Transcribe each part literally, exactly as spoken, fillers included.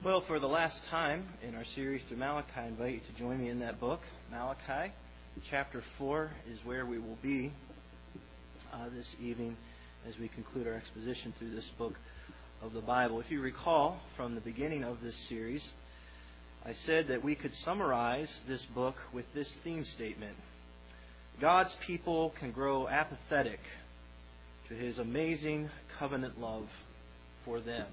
Well, for the last time in our series through Malachi, I invite you to join me in that book. Malachi, chapter four is where we will be uh, this evening as we conclude our exposition through this book of the Bible. If you recall from the beginning of this series, I said that we could summarize this book with this theme statement: God's people can grow apathetic to His amazing covenant love for them.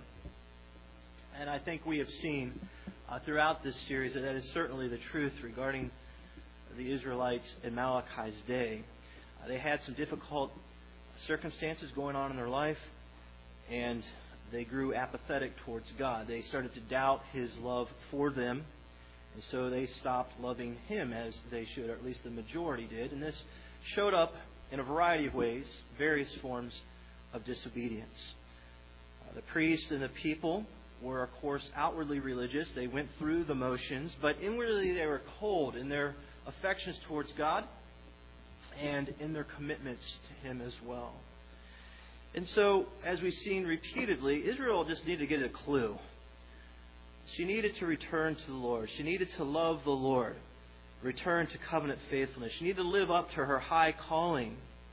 And I think we have seen uh, throughout this series that that is certainly the truth regarding the Israelites in Malachi's day. Uh, they had some difficult circumstances going on in their life, and they grew apathetic towards God. They started to doubt His love for them, and so they stopped loving Him as they should, or at least the majority did. And this showed up in a variety of ways, various forms of disobedience. Uh, the priests and the people were, of course, outwardly religious. They went through the motions, but inwardly they were cold in their affections towards God and in their commitments to Him as well. And so, as we've seen repeatedly, Israel just needed to get a clue. She needed to return to the Lord. She needed to love the Lord, return to covenant faithfulness. She needed to live up to her high calling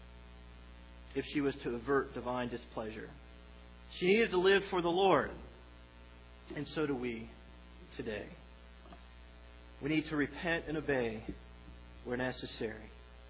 if she was to avert divine displeasure. She needed to live for the Lord. And so do we today. We need to repent and obey where necessary.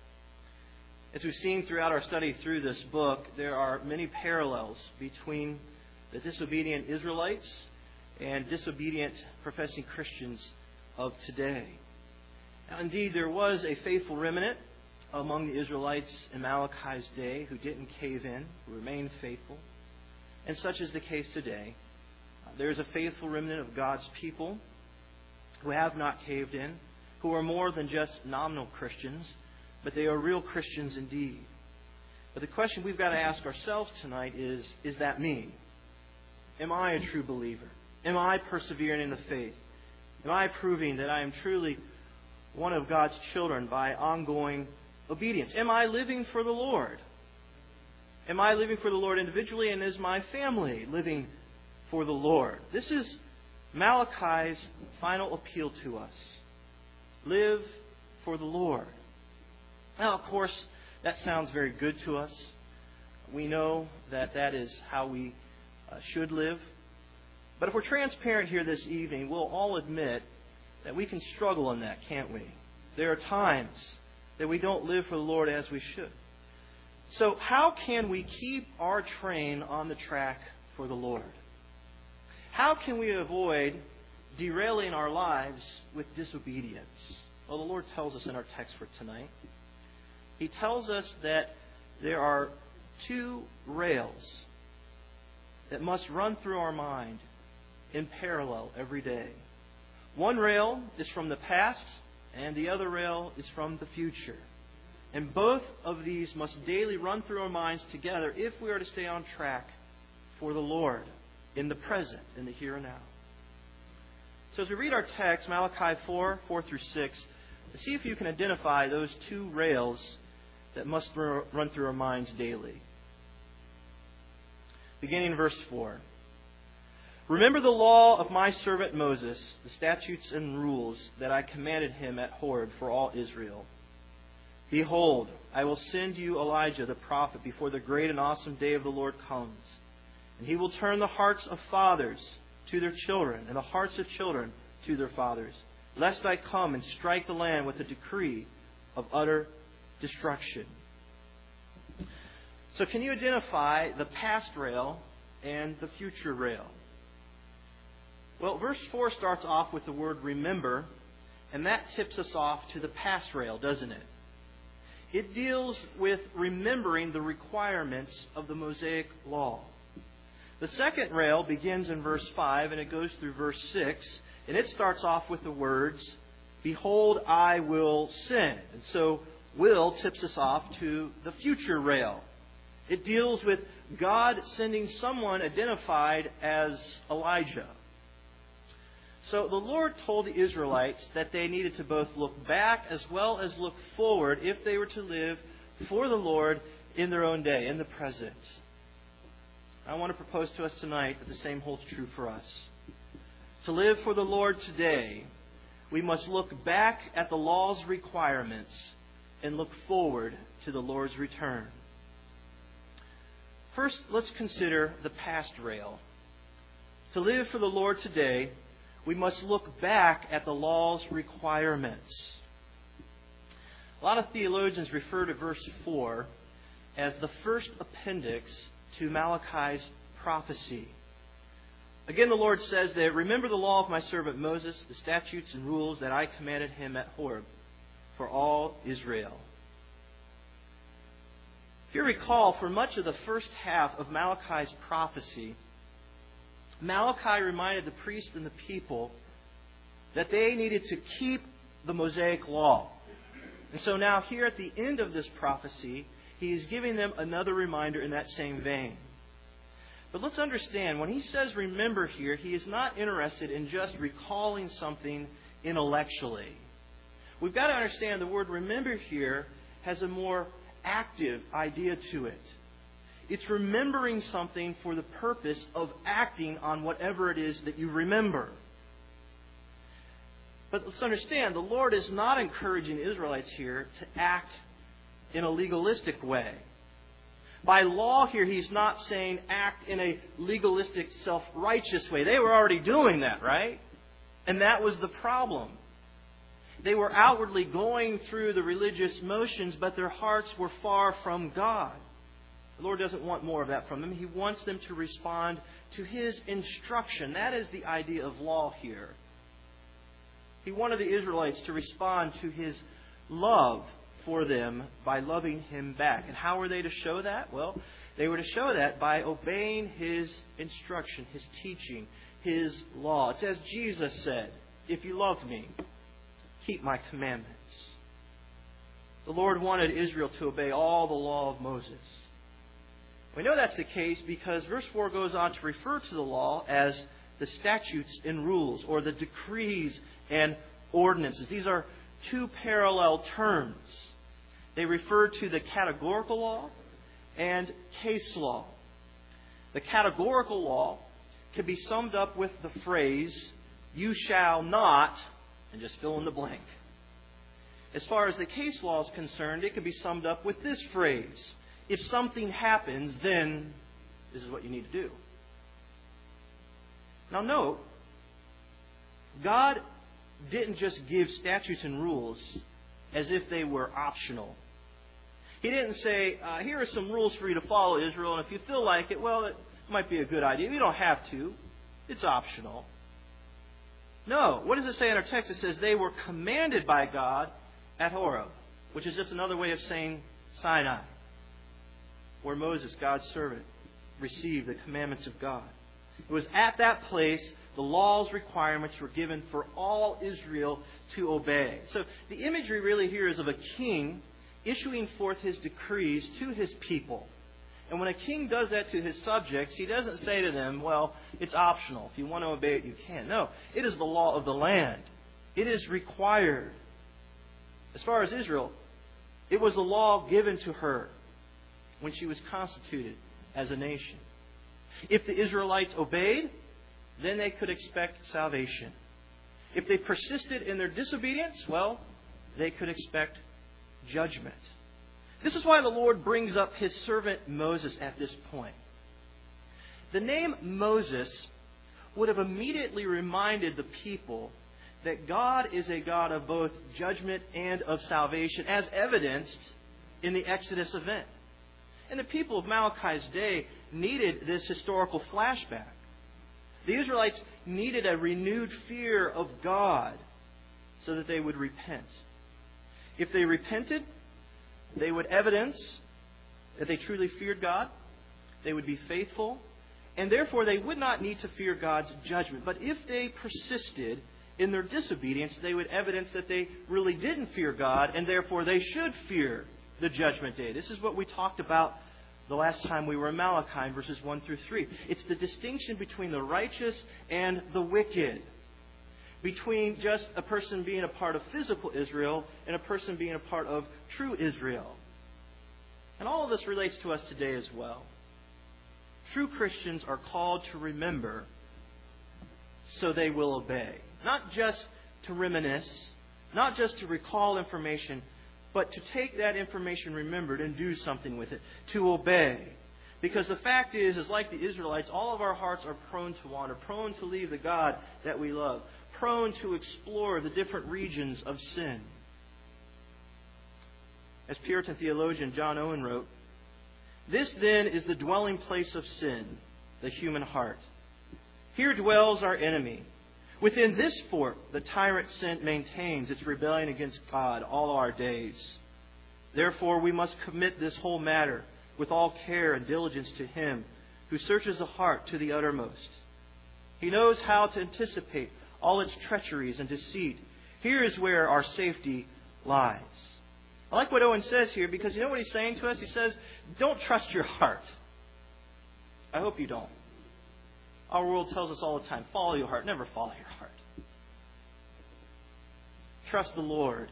As we've seen throughout our study through this book, there are many parallels between the disobedient Israelites and disobedient professing Christians of today. Now, indeed, there was a faithful remnant among the Israelites in Malachi's day who didn't cave in, who remained faithful. And such is the case today. There is a faithful remnant of God's people who have not caved in, who are more than just nominal Christians, but they are real Christians indeed. But the question we've got to ask ourselves tonight is, is that me? Am I a true believer? Am I persevering in the faith? Am I proving that I am truly one of God's children by ongoing obedience? Am I living for the Lord? Am I living for the Lord individually, and is my family living for the Lord? This is Malachi's final appeal to us. Live for the Lord. Now, of course, that sounds very good to us. We know that that is how we uh, should live. But if we're transparent here this evening, we'll all admit that we can struggle in that, can't we? There are times that we don't live for the Lord as we should. So how can we keep our train on the track for the Lord? How can we avoid derailing our lives with disobedience? Well, the Lord tells us in our text for tonight. He tells us that there are two rails that must run through our mind in parallel every day. One rail is from the past, and the other rail is from the future. And both of these must daily run through our minds together if we are to stay on track for the Lord in the present, in the here and now. So as we read our text, Malachi four, four through six, see if you can identify those two rails that must run through our minds daily. Beginning in verse four. Remember the law of my servant Moses, the statutes and rules that I commanded him at Horeb for all Israel. Behold, I will send you Elijah the prophet before the great and awesome day of the Lord comes. And he will turn the hearts of fathers to their children, and the hearts of children to their fathers, lest I come and strike the land with a decree of utter destruction. So can you identify the past rail and the future rail? Well, verse four starts off with the word remember, and that tips us off to the past rail, doesn't it? It deals with remembering the requirements of the Mosaic Law. The second rail begins in verse five and it goes through verse six, and it starts off with the words, Behold, I will send. And so will tips us off to the future rail. It deals with God sending someone identified as Elijah. So the Lord told the Israelites that they needed to both look back as well as look forward if they were to live for the Lord in their own day, in the present. I want to propose to us tonight that the same holds true for us. To live for the Lord today, we must look back at the law's requirements and look forward to the Lord's return. First, let's consider the past rail. To live for the Lord today, we must look back at the law's requirements. A lot of theologians refer to verse four as the first appendix to Malachi's prophecy. Again, the Lord says there, "Remember the law of my servant Moses, the statutes and rules that I commanded him at Horeb for all Israel." If you recall, for much of the first half of Malachi's prophecy, Malachi reminded the priests and the people that they needed to keep the Mosaic law. And so now here at the end of this prophecy, he is giving them another reminder in that same vein. But let's understand, when he says remember here, he is not interested in just recalling something intellectually. We've got to understand the word remember here has a more active idea to it. It's remembering something for the purpose of acting on whatever it is that you remember. But let's understand, the Lord is not encouraging the Israelites here to act in a legalistic way. By law here, He's not saying act in a legalistic, self-righteous way. They were already doing that, right? And that was the problem. They were outwardly going through the religious motions, but their hearts were far from God. The Lord doesn't want more of that from them. He wants them to respond to His instruction. That is the idea of law here. He wanted the Israelites to respond to His love for them by loving Him back. And how were they to show that? Well, they were to show that by obeying His instruction, His teaching, His law. It's as Jesus said, "If you love me, keep my commandments." The Lord wanted Israel to obey all the law of Moses. We know that's the case because verse four goes on to refer to the law as the statutes and rules, or the decrees and ordinances. These are two parallel terms. They refer to the categorical law and case law. The categorical law can be summed up with the phrase, "You shall not," and just fill in the blank. As far as the case law is concerned, it can be summed up with this phrase, "If something happens, then this is what you need to do." Now note, God didn't just give statutes and rules as if they were optional. He didn't say, uh, here are some rules for you to follow, Israel, and if you feel like it, well, it might be a good idea. You don't have to. It's optional. No. What does it say in our text? It says they were commanded by God at Horeb, which is just another way of saying Sinai, where Moses, God's servant, received the commandments of God. It was at that place the law's requirements were given for all Israel to obey. So the imagery really here is of a king issuing forth his decrees to his people. And when a king does that to his subjects, he doesn't say to them, well, it's optional. If you want to obey it, you can. No, it is the law of the land. It is required. As far as Israel, it was the law given to her when she was constituted as a nation. If the Israelites obeyed, then they could expect salvation. If they persisted in their disobedience, well, they could expect judgment. This is why the Lord brings up His servant Moses at this point. The name Moses would have immediately reminded the people that God is a God of both judgment and of salvation, as evidenced in the Exodus event. And the people of Malachi's day needed this historical flashback. The Israelites needed a renewed fear of God so that they would repent. If they repented, they would evidence that they truly feared God. They would be faithful. And therefore, they would not need to fear God's judgment. But if they persisted in their disobedience, they would evidence that they really didn't fear God, and therefore they should fear the judgment day. This is what we talked about the last time we were in Malachi, verses one through three. It's the distinction between the righteous and the wicked. Between just a person being a part of physical Israel and a person being a part of true Israel. And all of this relates to us today as well. True Christians are called to remember so they will obey. Not just to reminisce, not just to recall information, but to take that information remembered and do something with it, to obey. Because the fact is, is like the Israelites, all of our hearts are prone to wander, prone to leave the God that we love, prone to explore the different regions of sin. As Puritan theologian John Owen wrote, "This then is the dwelling place of sin, the human heart. Here dwells our enemy. Within this fort, the tyrant sin maintains its rebellion against God all our days. Therefore, we must commit this whole matter with all care and diligence to Him who searches the heart to the uttermost. He knows how to anticipate all its treacheries and deceit. Here is where our safety lies." I like what Owen says here, because you know what he's saying to us? He says, don't trust your heart. I hope you don't. Our world tells us all the time, follow your heart. Never follow your heart. Trust the Lord.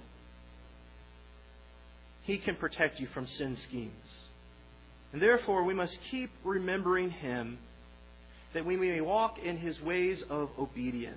He can protect you from sin schemes. And therefore, we must keep remembering Him, that we may walk in His ways of obedience.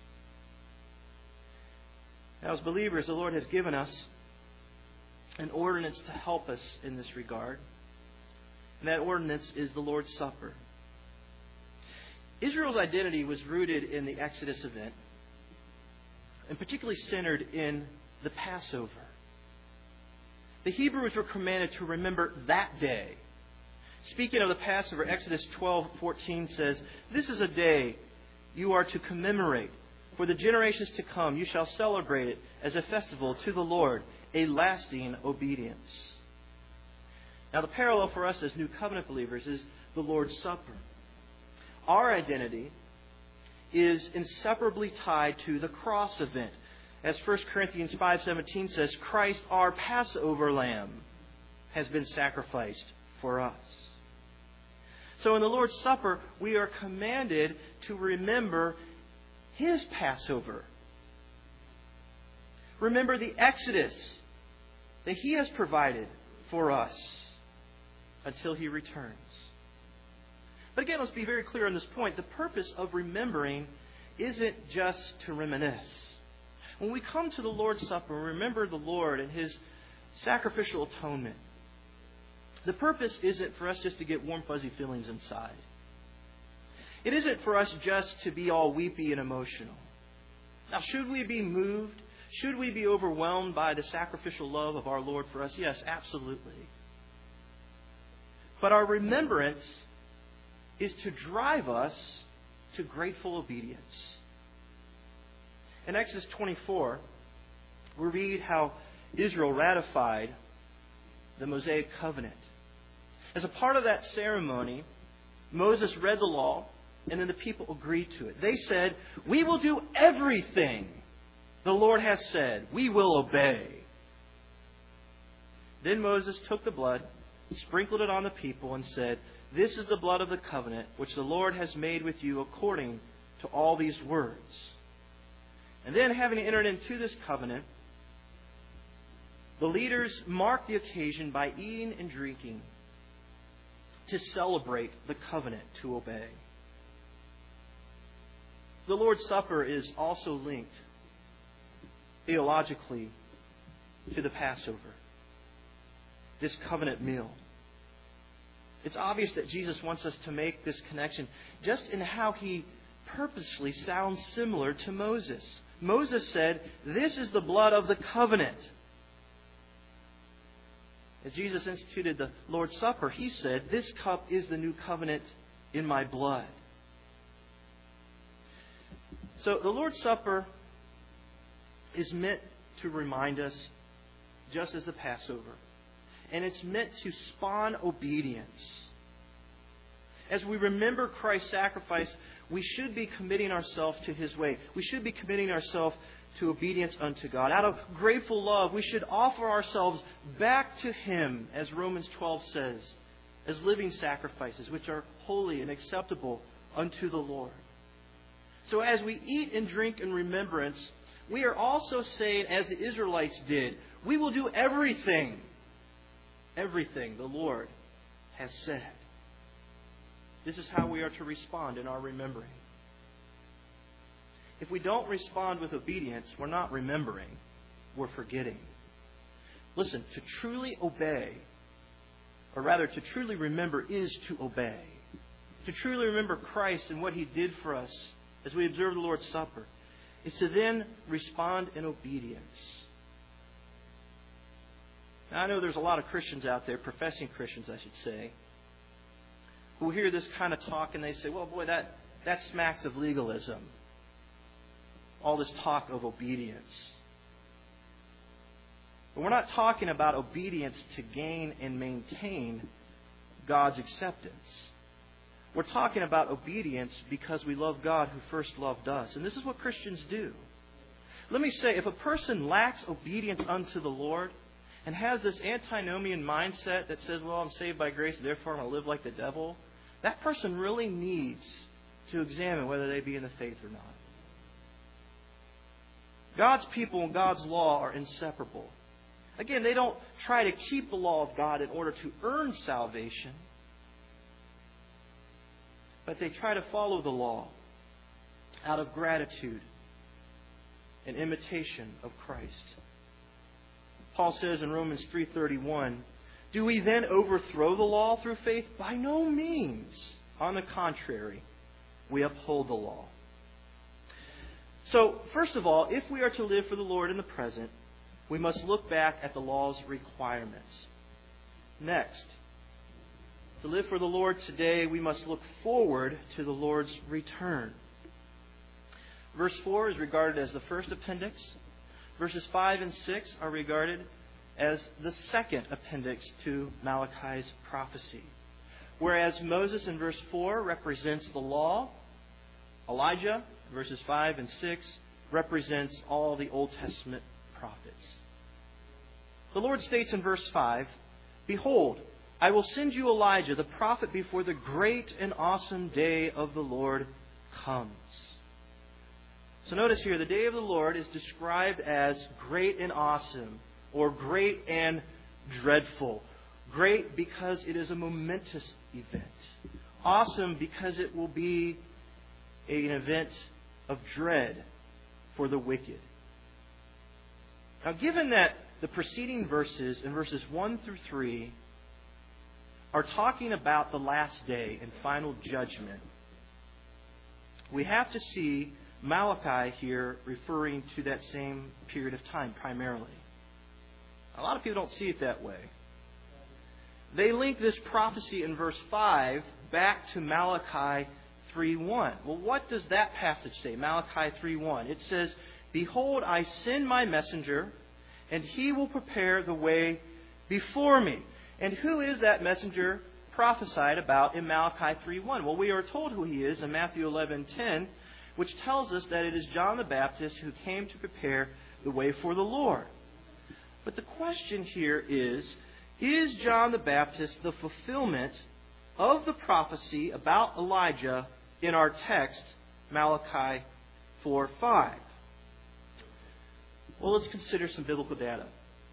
Now, as believers, the Lord has given us an ordinance to help us in this regard. And that ordinance is the Lord's Supper. Israel's identity was rooted in the Exodus event, and particularly centered in the Passover. The Hebrews were commanded to remember that day. Speaking of the Passover, Exodus twelve fourteen says, "This is a day you are to commemorate. For the generations to come, you shall celebrate it as a festival to the Lord, a lasting obedience." Now, the parallel for us as New Covenant believers is the Lord's Supper. Our identity is inseparably tied to the cross event. As First Corinthians five seventeen says, Christ, our Passover lamb, has been sacrificed for us. So in the Lord's Supper, we are commanded to remember His Passover. Remember the Exodus that He has provided for us until He returns. But again, let's be very clear on this point. The purpose of remembering isn't just to reminisce. When we come to the Lord's Supper and remember the Lord and His sacrificial atonement, the purpose isn't for us just to get warm, fuzzy feelings inside. It isn't for us just to be all weepy and emotional. Now, should we be moved? Should we be overwhelmed by the sacrificial love of our Lord for us? Yes, absolutely. But our remembrance is to drive us to grateful obedience. In Exodus twenty-four, we read how Israel ratified the Mosaic covenant. As a part of that ceremony, Moses read the law, and then the people agreed to it. They said, "We will do everything the Lord has said. We will obey." Then Moses took the blood, sprinkled it on the people, and said, "This is the blood of the covenant which the Lord has made with you according to all these words." And then, having entered into this covenant, the leaders marked the occasion by eating and drinking to celebrate the covenant to obey. The Lord's Supper is also linked theologically to the Passover, this covenant meal. It's obvious that Jesus wants us to make this connection just in how He purposely sounds similar to Moses. Moses said, "This is the blood of the covenant." As Jesus instituted the Lord's Supper, He said, "This cup is the new covenant in my blood." So the Lord's Supper is meant to remind us, just as the Passover. And it's meant to spawn obedience. As we remember Christ's sacrifice, we should be committing ourselves to His way. We should be committing ourselves to obedience unto God. Out of grateful love, we should offer ourselves back to Him, as Romans twelve says, as living sacrifices, which are holy and acceptable unto the Lord. So as we eat and drink in remembrance, we are also saying, as the Israelites did, we will do everything, everything the Lord has said. This is how we are to respond in our remembering. if we don't respond with obedience, we're not remembering, we're forgetting. Listen, to truly obey, or rather to truly remember, is to obey. To truly remember Christ and what He did for us as we observe the Lord's Supper is to then respond in obedience. Now, I know there's a lot of Christians out there, professing Christians, I should say, who hear this kind of talk and they say, well, boy, that, that smacks of legalism. All this talk of obedience. But we're not talking about obedience to gain and maintain God's acceptance. We're talking about obedience because we love God who first loved us. And this is what Christians do. Let me say, if a person lacks obedience unto the Lord and has this antinomian mindset that says, well, I'm saved by grace, therefore I'm going to live like the devil, that person really needs to examine whether they be in the faith or not. God's people and God's law are inseparable. Again, they don't try to keep the law of God in order to earn salvation, but they try to follow the law out of gratitude and imitation of Christ. Paul says in Romans three thirty-one, do we then overthrow the law through faith? By no means. On the contrary, we uphold the law. So, first of all, if we are to live for the Lord in the present, we must look back at the law's requirements. Next, to live for the Lord today, we must look forward to the Lord's return. Verse four is regarded as the first appendix. Verses five and six are regarded as the second appendix to Malachi's prophecy. Whereas Moses in verse four represents the law, Elijah, verses five and six, represents all the Old Testament prophets. The Lord states in verse five, behold, I will send you Elijah, the prophet, before the great and awesome day of the Lord comes. So notice here, the day of the Lord is described as great and awesome, or great and dreadful. Great because it is a momentous event. Awesome because it will be an event of dread for the wicked. Now, given that the preceding verses, in verses one through three, are talking about the last day and final judgment, we have to see Malachi here referring to that same period of time primarily. A lot of people don't see it that way. They link this prophecy in verse five back to Malachi three one. Well, what does that passage say? Malachi three one. It says, behold, I send my messenger, and he will prepare the way before me. And who is that messenger prophesied about in Malachi three one? Well, we are told who he is in Matthew eleven ten, which tells us that it is John the Baptist who came to prepare the way for the Lord. But the question here is, is John the Baptist the fulfillment of the prophecy about Elijah in our text, Malachi four five? Well, let's consider some biblical data.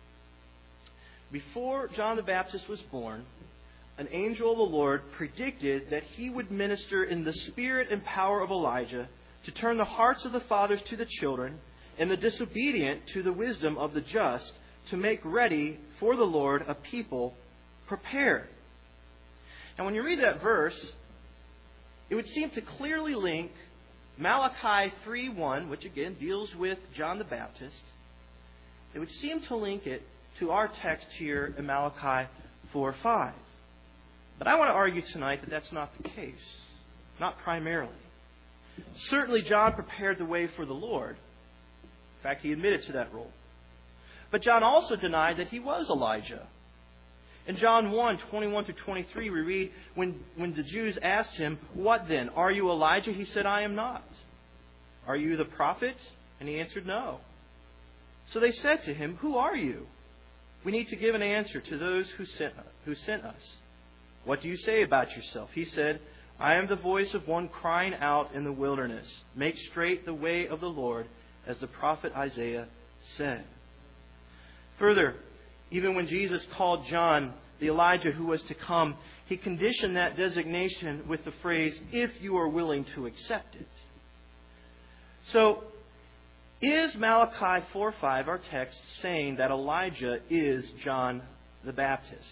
Before John the Baptist was born, an angel of the Lord predicted that he would minister in the spirit and power of Elijah to turn the hearts of the fathers to the children and the disobedient to the wisdom of the just, to make ready for the Lord a people prepared. And when you read that verse, it would seem to clearly link Malachi three one, which again deals with John the Baptist. It would seem to link it to our text here in Malachi four five. But I want to argue tonight that that's not the case. Not primarily. Certainly John prepared the way for the Lord. In fact, he admitted to that role. But John also denied that he was Elijah. In John one twenty-one through twenty-three, we read, when, when the Jews asked him, what then? Are you Elijah? He said, I am not. Are you the prophet? And he answered, no. So they said to him, who are you? We need to give an answer to those who sent, who sent us. What do you say about yourself? He said, I am the voice of one crying out in the wilderness. Make straight the way of the Lord, as the prophet Isaiah said. Further, even when Jesus called John the Elijah who was to come, he conditioned that designation with the phrase, if you are willing to accept it. So, is Malachi four five, our text, saying that Elijah is John the Baptist?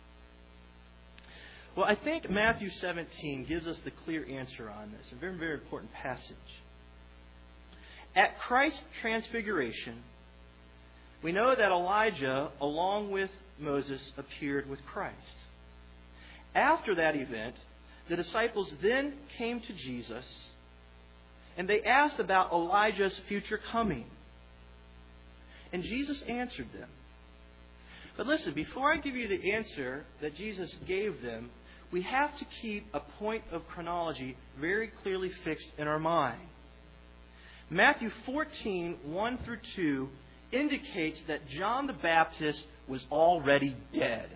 Well, I think Matthew seventeen gives us the clear answer on this. A very, very important passage. At Christ's transfiguration, we know that Elijah, along with Moses, appeared with Christ. After that event, the disciples then came to Jesus and they asked about Elijah's future coming. And Jesus answered them. But listen, before I give you the answer that Jesus gave them, we have to keep a point of chronology very clearly fixed in our mind. Matthew fourteen, one through two indicates that John the Baptist was already dead.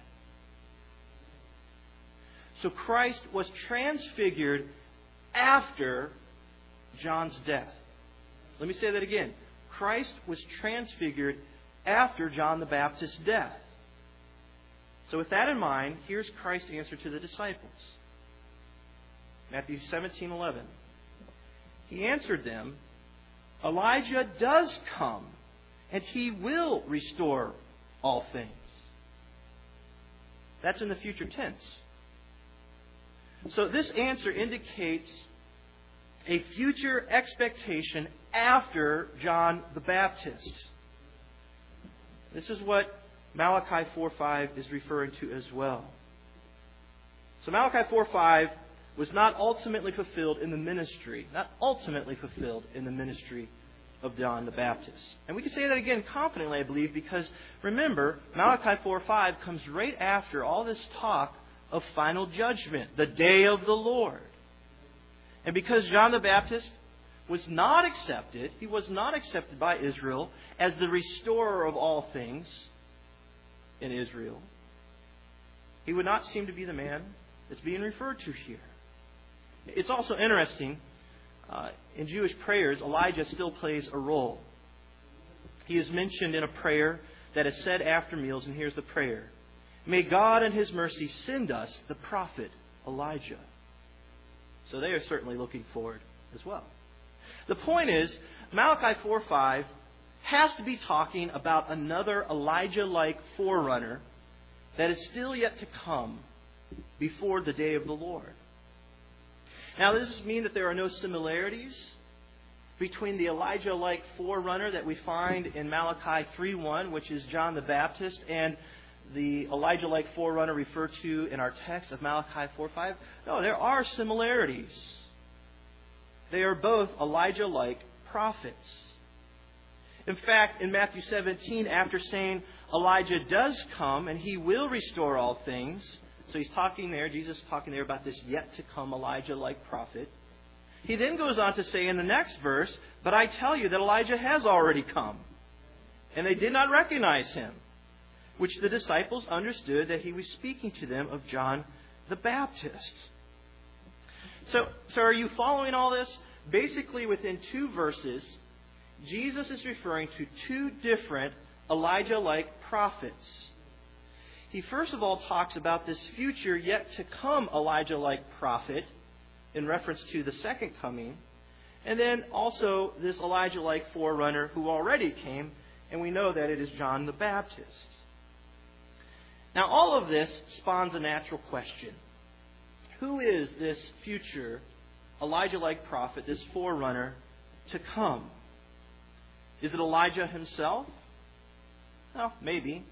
So Christ was transfigured after John's death. Let me say that again. Christ was transfigured after John the Baptist's death. So with that in mind, here's Christ's answer to the disciples. Matthew seventeen eleven. He answered them, Elijah does come, and he will restore all things. That's in the future tense. So this answer indicates a future expectation after John the Baptist. This is what Malachi four five is referring to as well. So Malachi four five was not ultimately fulfilled in the ministry, not ultimately fulfilled in the ministry of John the Baptist. And we can say that again confidently, I believe, because remember, Malachi four five comes right after all this talk of final judgment, the day of the Lord. And because John the Baptist was not accepted, he was not accepted by Israel as the restorer of all things in Israel, he would not seem to be the man that's being referred to here. It's also interesting, uh, in Jewish prayers, Elijah still plays a role. He is mentioned in a prayer that is said after meals, and here's the prayer. May God in His mercy send us the prophet Elijah. So they are certainly looking forward as well. The point is, Malachi four five has to be talking about another Elijah-like forerunner that is still yet to come before the day of the Lord. Now, does this mean that there are no similarities between the Elijah-like forerunner that we find in Malachi three one, which is John the Baptist, and the Elijah-like forerunner referred to in our text of Malachi four five? No, there are similarities. They are both Elijah-like prophets. In fact, in Matthew seventeen, after saying Elijah does come and he will restore all things, so he's talking there, Jesus is talking there about this yet to come Elijah-like prophet. He then goes on to say in the next verse, but I tell you that Elijah has already come, and they did not recognize him, which the disciples understood that he was speaking to them of John the Baptist. So, so are you following all this? Basically, within two verses, Jesus is referring to two different Elijah-like prophets. He first of all talks about this future yet to come Elijah-like prophet in reference to the second coming. And then also this Elijah-like forerunner who already came, and we know that it is John the Baptist. Now all of this spawns a natural question. Who is this future Elijah-like prophet, this forerunner to come? Is it Elijah himself? Well, maybe.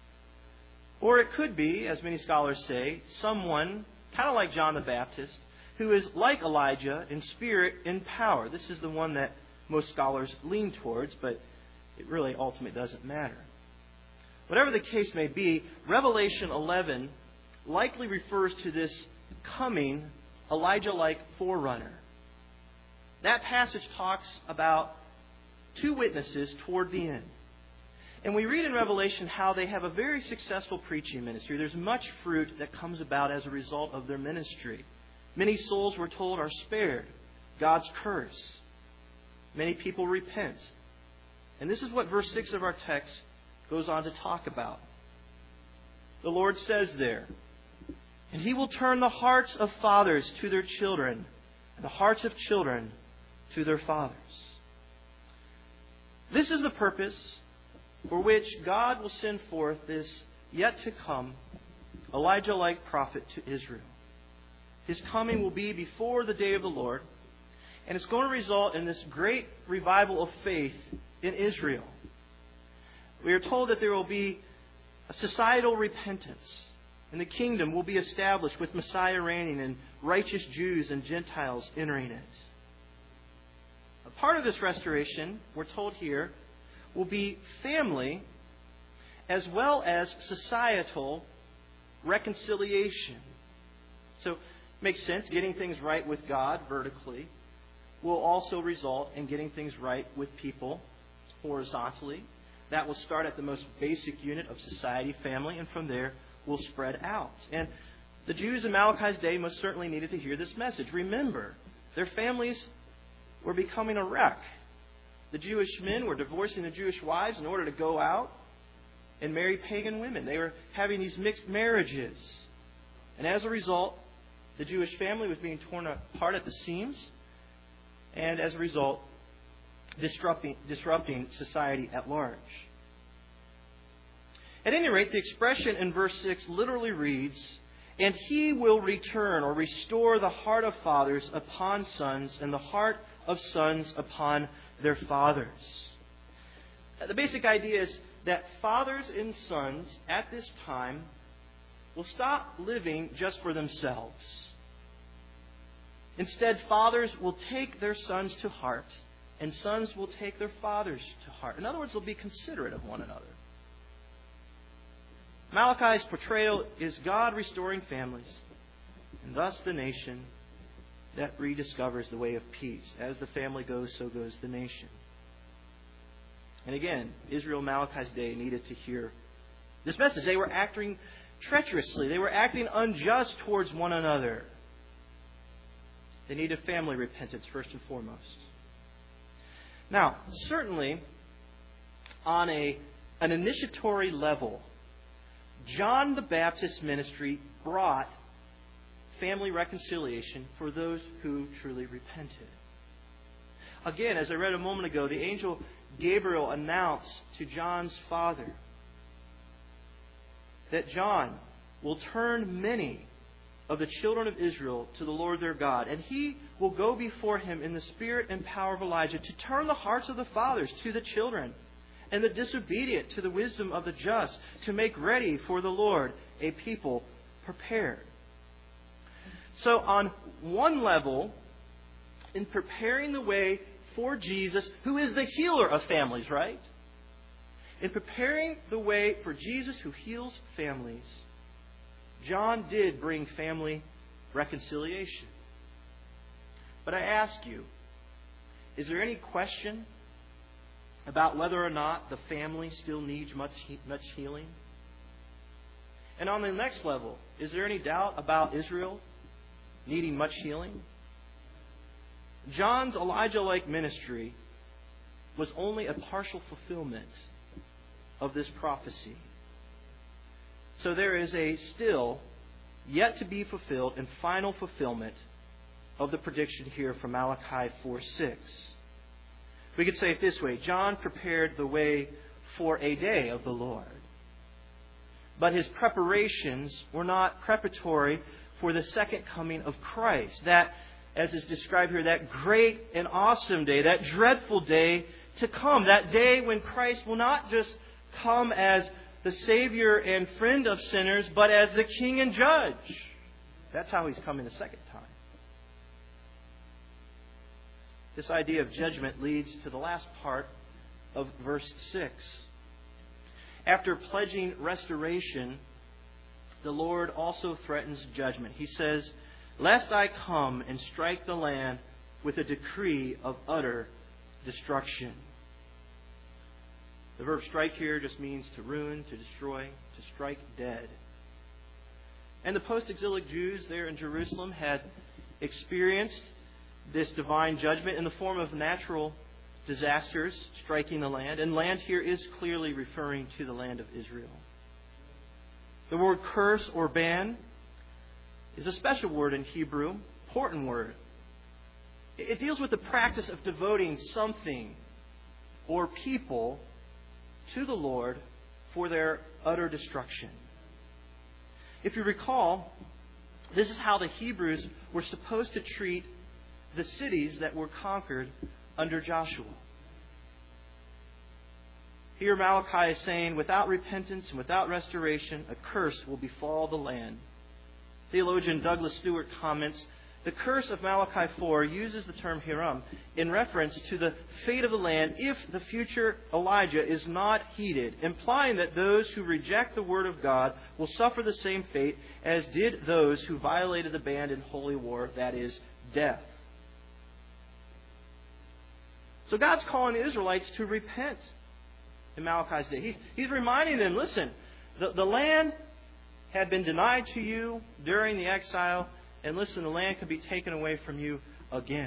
Or it could be, as many scholars say, someone kind of like John the Baptist, who is like Elijah in spirit and power. This is the one that most scholars lean towards, but it really ultimately doesn't matter. Whatever the case may be, Revelation eleven likely refers to this coming Elijah-like forerunner. That passage talks about two witnesses toward the end. And we read in Revelation how they have a very successful preaching ministry. There's much fruit that comes about as a result of their ministry. Many souls, we're told, are spared God's curse. Many people repent. And this is what verse six of our text goes on to talk about. The Lord says there, and He will turn the hearts of fathers to their children, and the hearts of children to their fathers. This is the purpose for which God will send forth this yet to come Elijah-like prophet to Israel. His coming will be before the day of the Lord, and it's going to result in this great revival of faith in Israel. We are told that there will be a societal repentance, and the kingdom will be established with Messiah reigning and righteous Jews and Gentiles entering it. A part of this restoration, we're told here, will be family as well as societal reconciliation. So it makes sense. Getting things right with God vertically will also result in getting things right with people horizontally. That will start at the most basic unit of society, family, and from there will spread out. And the Jews in Malachi's day most certainly needed to hear this message. Remember, their families were becoming a wreck. The Jewish men were divorcing the Jewish wives in order to go out and marry pagan women. They were having these mixed marriages. And as a result, the Jewish family was being torn apart at the seams. And as a result, disrupting, disrupting society at large. At any rate, the expression in verse six literally reads, "And he will return or restore the heart of fathers upon sons and the heart of sons upon their fathers." The basic idea is that fathers and sons at this time will stop living just for themselves. Instead, fathers will take their sons to heart, and sons will take their fathers to heart. In other words, they'll be considerate of one another. Malachi's portrayal is God restoring families, and thus the nation that rediscovers the way of peace. As the family goes, so goes the nation. And again, Israel in Malachi's day needed to hear this message. They were acting treacherously. They were acting unjust towards one another. They needed family repentance first and foremost. Now, certainly, on a, an initiatory level, John the Baptist's ministry brought family reconciliation for those who truly repented. Again, as I read a moment ago, the angel Gabriel announced to John's father that John will turn many of the children of Israel to the Lord their God, and he will go before him in the spirit and power of Elijah to turn the hearts of the fathers to the children and the disobedient to the wisdom of the just, to make ready for the Lord a people prepared. So on one level, in preparing the way for Jesus, who is the healer of families, right? In preparing the way for Jesus who heals families, John did bring family reconciliation. But I ask you, is there any question about whether or not the family still needs much, much healing? And on the next level, is there any doubt about Israel needing much healing? John's Elijah-like ministry was only a partial fulfillment of this prophecy. So there is a still yet to be fulfilled and final fulfillment of the prediction here from Malachi four six. We could say it this way: John prepared the way for a day of the Lord. But his preparations were not preparatory for the second coming of Christ. That, as is described here, that great and awesome day, that dreadful day to come. That day when Christ will not just come as the Savior and friend of sinners, but as the King and Judge. That's how He's coming the second time. This idea of judgment leads to the last part of verse six. After pledging restoration, the Lord also threatens judgment. He says, "Lest I come and strike the land with a decree of utter destruction." The verb strike here just means to ruin, to destroy, to strike dead. And the post-exilic Jews there in Jerusalem had experienced this divine judgment in the form of natural disasters striking the land. And land here is clearly referring to the land of Israel. The word curse or ban is a special word in Hebrew, important word. It deals with the practice of devoting something or people to the Lord for their utter destruction. If you recall, this is how the Hebrews were supposed to treat the cities that were conquered under Joshua. Here Malachi is saying, without repentance and without restoration, a curse will befall the land. Theologian Douglas Stewart comments, the curse of Malachi four uses the term Hiram in reference to the fate of the land if the future Elijah is not heeded, implying that those who reject the word of God will suffer the same fate as did those who violated the band in holy war, that is, death. So God's calling the Israelites to repent in Malachi's day. He's, he's reminding them, listen, the, the land had been denied to you during the exile, and listen, the land could be taken away from you again.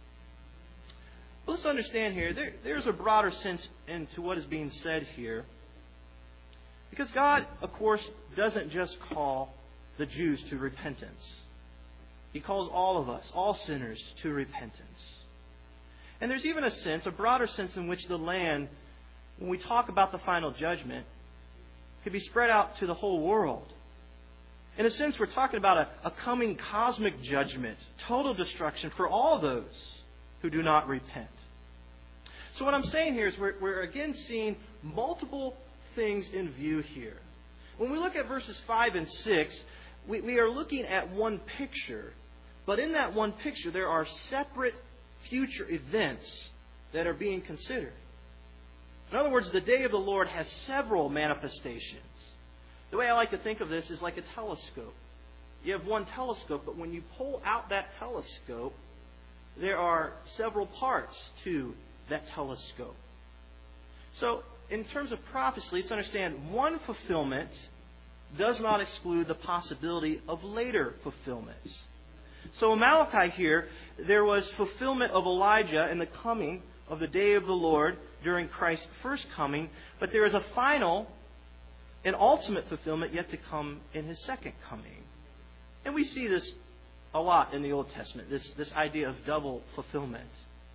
But let's understand here, there, there's a broader sense into what is being said here. Because God, of course, doesn't just call the Jews to repentance. He calls all of us, all sinners, to repentance. And there's even a sense, a broader sense in which the land, when we talk about the final judgment, could be spread out to the whole world. In a sense, we're talking about a, a coming cosmic judgment, total destruction for all those who do not repent. So what I'm saying here is we're, we're again seeing multiple things in view here. When we look at verses five and six, we, we are looking at one picture. But in that one picture, there are separate future events that are being considered. In other words, the day of the Lord has several manifestations. The way I like to think of this is like a telescope. You have one telescope, but when you pull out that telescope, there are several parts to that telescope. So, in terms of prophecy, let's understand one fulfillment does not exclude the possibility of later fulfillments. So in Malachi here, there was fulfillment of Elijah in the coming of the day of the Lord during Christ's first coming, but there is a final and ultimate fulfillment yet to come in His second coming. And we see this a lot in the Old Testament, this, this idea of double fulfillment.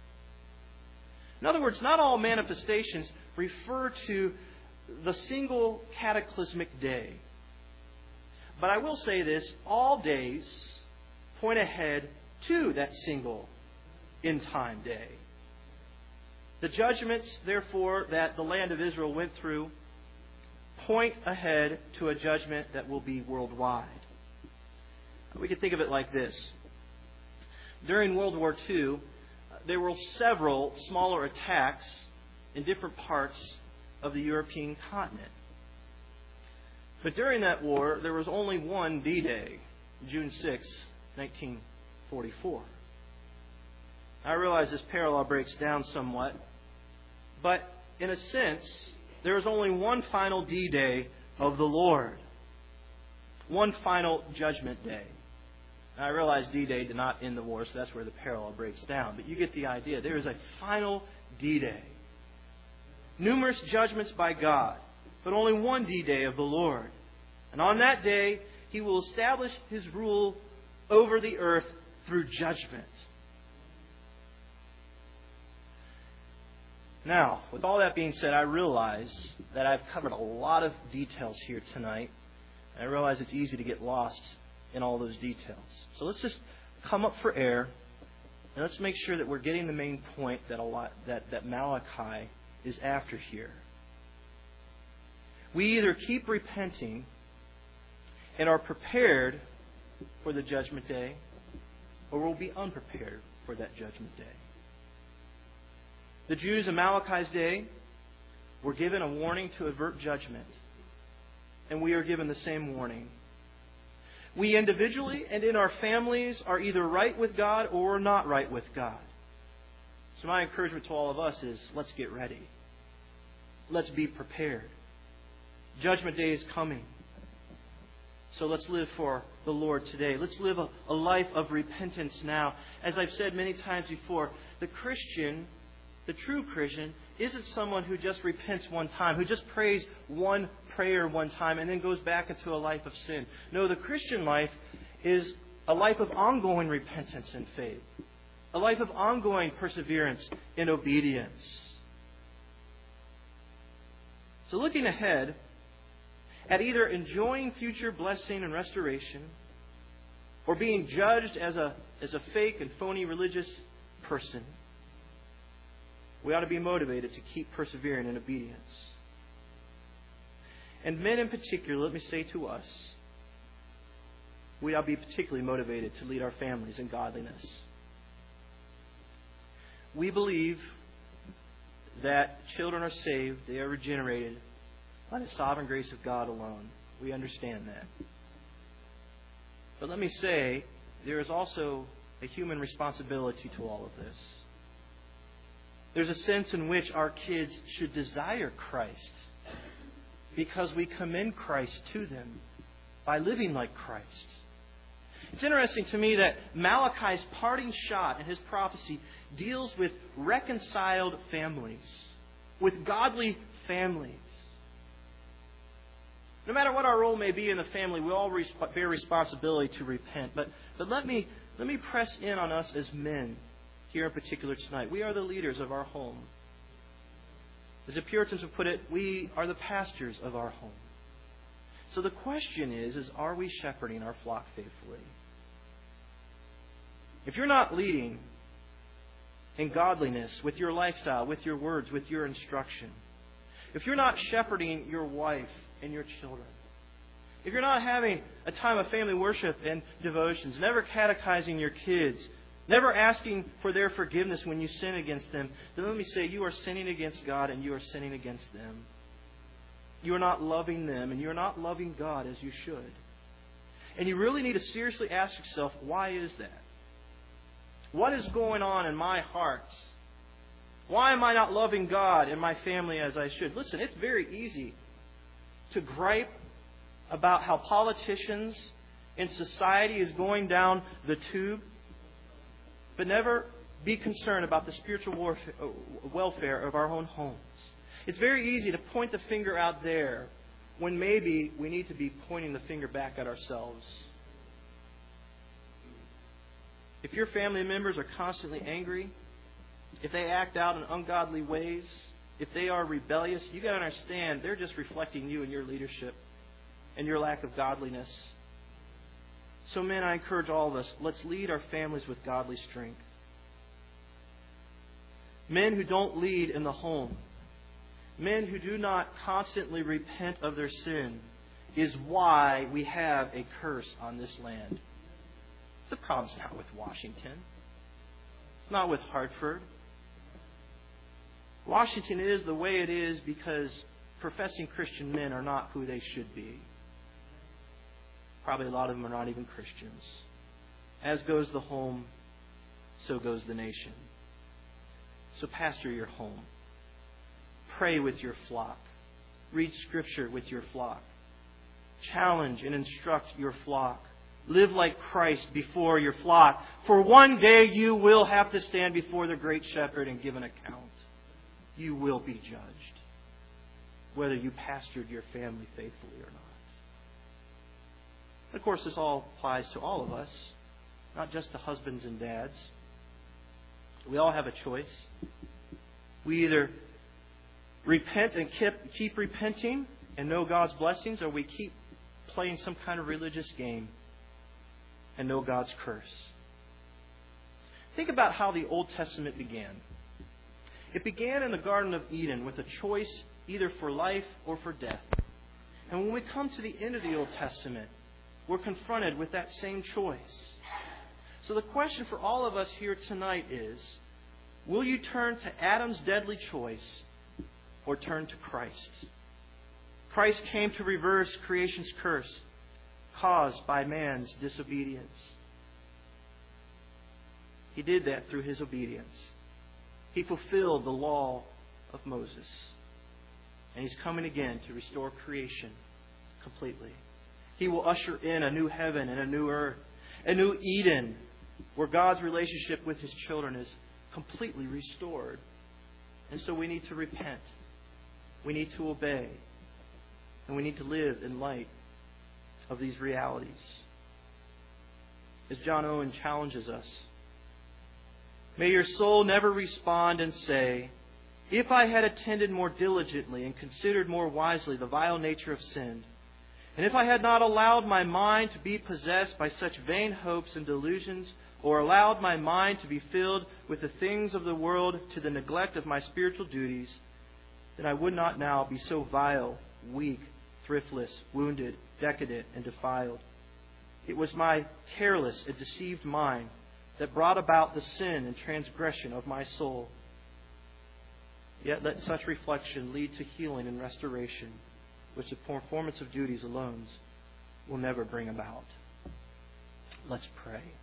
In other words, not all manifestations refer to the single cataclysmic day. But I will say this, all days point ahead to that single in-time day. The judgments, therefore, that the land of Israel went through point ahead to a judgment that will be worldwide. We can think of it like this. During World War Two, there were several smaller attacks in different parts of the European continent. But during that war, there was only one D-Day, June sixth, nineteen forty-four. I realize this parallel breaks down somewhat, but in a sense, there is only one final D-Day of the Lord. One final judgment day. Now, I realize D-Day did not end the war, so that's where the parallel breaks down. But you get the idea. There is a final D-Day. Numerous judgments by God, but only one D-Day of the Lord. And on that day, He will establish His rule over the earth through judgment. Now, with all that being said, I realize that I've covered a lot of details here tonight. And I realize it's easy to get lost in all those details. So let's just come up for air and let's make sure that we're getting the main point that a lot that, that Malachi is after here. We either keep repenting and are prepared for the judgment day, or we'll be unprepared for that judgment day. The Jews in Malachi's day were given a warning to avert judgment. And we are given the same warning. We individually and in our families are either right with God or not right with God. So my encouragement to all of us is, let's get ready. Let's be prepared. Judgment day is coming. So let's live for the Lord today. Let's live a, a life of repentance now. As I've said many times before, the Christian, the true Christian, isn't someone who just repents one time, who just prays one prayer one time and then goes back into a life of sin. No, the Christian life is a life of ongoing repentance and faith. A life of ongoing perseverance in obedience. So looking ahead at either enjoying future blessing and restoration or being judged as a, as a fake and phony religious person, we ought to be motivated to keep persevering in obedience. And men in particular, let me say to us, we ought to be particularly motivated to lead our families in godliness. We believe that children are saved, they are regenerated by the sovereign grace of God alone. We understand that. But let me say, there is also a human responsibility to all of this. There's a sense in which our kids should desire Christ because we commend Christ to them by living like Christ. It's interesting to me that Malachi's parting shot in his prophecy deals with reconciled families, with godly families. No matter what our role may be in the family, we all bear responsibility to repent. But, but let me, let me press in on us as men here in particular tonight. We are the leaders of our home. As the Puritans would put it, we are the pastors of our home. So the question is, is are we shepherding our flock faithfully? If you're not leading in godliness with your lifestyle, with your words, with your instruction, if you're not shepherding your wife and your children, if you're not having a time of family worship and devotions, never catechizing your kids, never asking for their forgiveness when you sin against them, then let me say you are sinning against God and you are sinning against them. You are not loving them and you are not loving God as you should. And you really need to seriously ask yourself, why is that? What is going on in my heart? Why am I not loving God and my family as I should? Listen, it's very easy to gripe about how politicians and society is going down the tube, but never be concerned about the spiritual warfare, welfare of our own homes. It's very easy to point the finger out there when maybe we need to be pointing the finger back at ourselves. If your family members are constantly angry, if they act out in ungodly ways, if they are rebellious, you got to understand they're just reflecting you and your leadership and your lack of godliness. So men, I encourage all of us, let's lead our families with godly strength. Men who don't lead in the home, men who do not constantly repent of their sin, is why we have a curse on this land. The problem's not with Washington. It's not with Hartford. Washington is the way it is because professing Christian men are not who they should be. Probably a lot of them are not even Christians. As goes the home, so goes the nation. So pastor your home. Pray with your flock. Read Scripture with your flock. Challenge and instruct your flock. Live like Christ before your flock. For one day you will have to stand before the great shepherd and give an account. You will be judged, whether you pastored your family faithfully or not. Of course, this all applies to all of us, not just to husbands and dads. We all have a choice. We either repent and keep, keep repenting and know God's blessings, or we keep playing some kind of religious game and know God's curse. Think about how the Old Testament began. It began in the Garden of Eden with a choice either for life or for death. And when we come to the end of the Old Testament, we're confronted with that same choice. So the question for all of us here tonight is, will you turn to Adam's deadly choice or turn to Christ? Christ came to reverse creation's curse caused by man's disobedience. He did that through His obedience. He fulfilled the law of Moses. And He's coming again to restore creation completely. He will usher in a new heaven and a new earth, a new Eden, where God's relationship with His children is completely restored. And so we need to repent. We need to obey. And we need to live in light of these realities. As John Owen challenges us, may your soul never respond and say, If I had attended more diligently and considered more wisely the vile nature of sin, and if I had not allowed my mind to be possessed by such vain hopes and delusions, or allowed my mind to be filled with the things of the world to the neglect of my spiritual duties, then I would not now be so vile, weak, thriftless, wounded, decadent, and defiled. It was my careless and deceived mind that brought about the sin and transgression of my soul. Yet let such reflection lead to healing and restoration, which the performance of duties alone will never bring about. Let's pray.